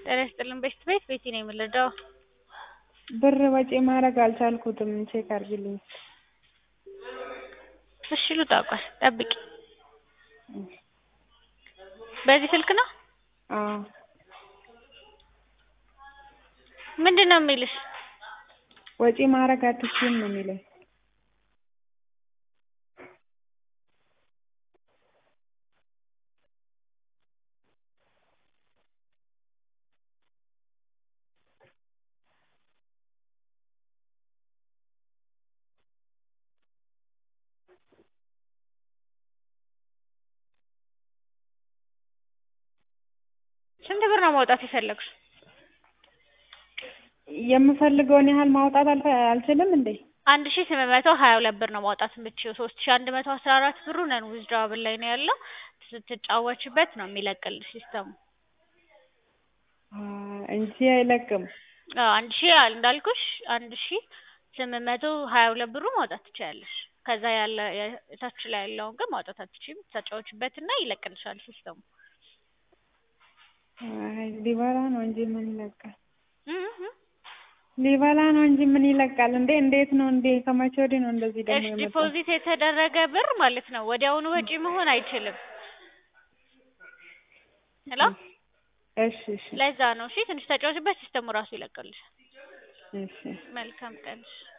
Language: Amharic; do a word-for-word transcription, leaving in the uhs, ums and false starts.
ጤና ይስጥልኝ ቤት ቤት ቤቲ ነኝ የምልደው ብር ወጪ ማድረግ አልቻልኩትም ቼክ አድርጊልኝ እሺ ልውጣ ቆይ ጠብቂ በዚህ ስልክ ነው አዎ ምንድነው የሚልሽ ወጪ ማድረግ አትችይም ነው የሚለኝ ስንት ብር ነው ማውጣት የፈለግሽው የምፈልገውን ያህል ማውጣት አልችልም እንዴ አንድ ሺህ ስምንት መቶ ሀያ ሁለት ብር ነው ማውጣት የምትችይው ሶስት ሺህ አንድ መቶ አስራ አራት ብሩ ነን ዊዝድራብል ላይ ነው ያለው ስትጫወቺበት ነው የሚለቅልሽ ሲስተሙ እንጂ አይለቅም አዎ አንድ ሺህ እንዳልኩሽ አንድ ሺህ ስምንት መቶ ሀያ ሁለት ብሩ ማውጣት ትችያለሽ ከዛ ያለ ታች ላይ ያለውን ግን ማውጣት አትችይም ተጫወቺበትና ይለቅልሻል ሲስተሙ አይ ሊበላ ነው እንጂ ምን ይለቃል ሊበላ ነው እንጂ ምን ይለቃል እንዴ እንዴት ነው እንዴ ከመቼ ወዲህ ነው እንደዚህ ደግሞ የመጣው ዲፖዚት የተደረገ ብር ማለት ነው ወዲያውኑ ወጪ መሆን አይችልም ሄሎ እሺ እሺ ለዛ ነው እሺ ትንሽ ተጫወቺበት ሲስተሙ ራሱ ይለቅልሻል እሺ መልካም ቀን